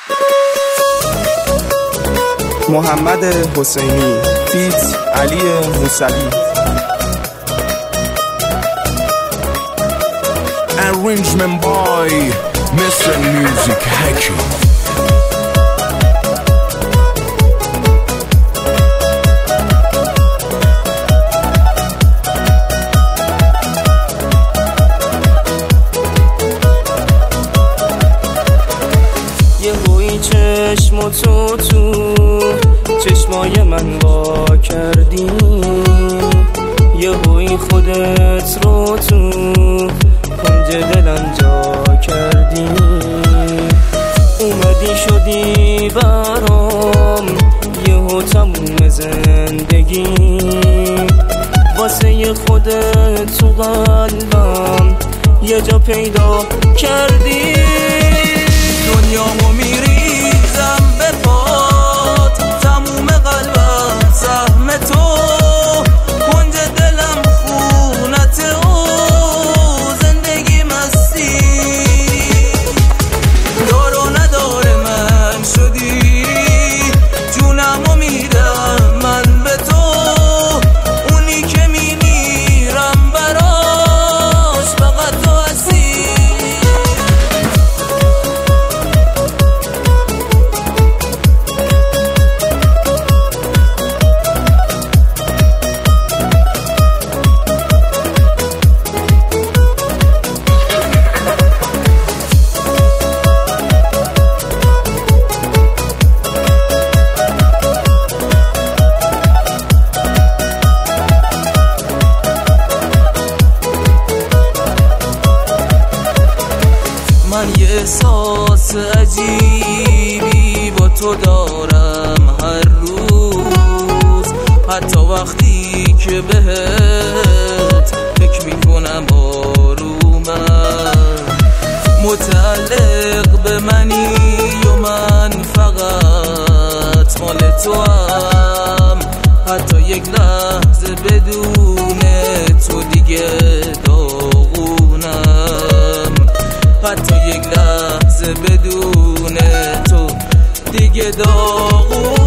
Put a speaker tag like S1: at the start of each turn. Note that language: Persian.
S1: محمد حسینی فیت علی موسوی.
S2: Arrangement by Mr. Music Hacky.
S3: یه هوی چشم و تو چشمای من وا کردی، یه هوی خودت رو تو کنج دلم جا کردی، اومدی شدی برام یه هو تموم زندگی، واسه یه خودت تو قلبم یه جا پیدا کردی.
S4: دنیامو میریزم به پات، تموم قلبم سهم تو، کنج دلم خونت و زندگی مستی، دار و ندار من شدی، جونمو میدم من به تو، اونی که میمیرم براش فقط تو هستی. من یه احساس عجیبی با تو دارم هر روز، حتی وقتی که بهت فکر میکنم آرومم، متعلق به منی و من فقط مال تو هم، حتی یک لحظه بدون تو دیگه داغونم، حتی یک لحظه بدون تو دیگه داغونم.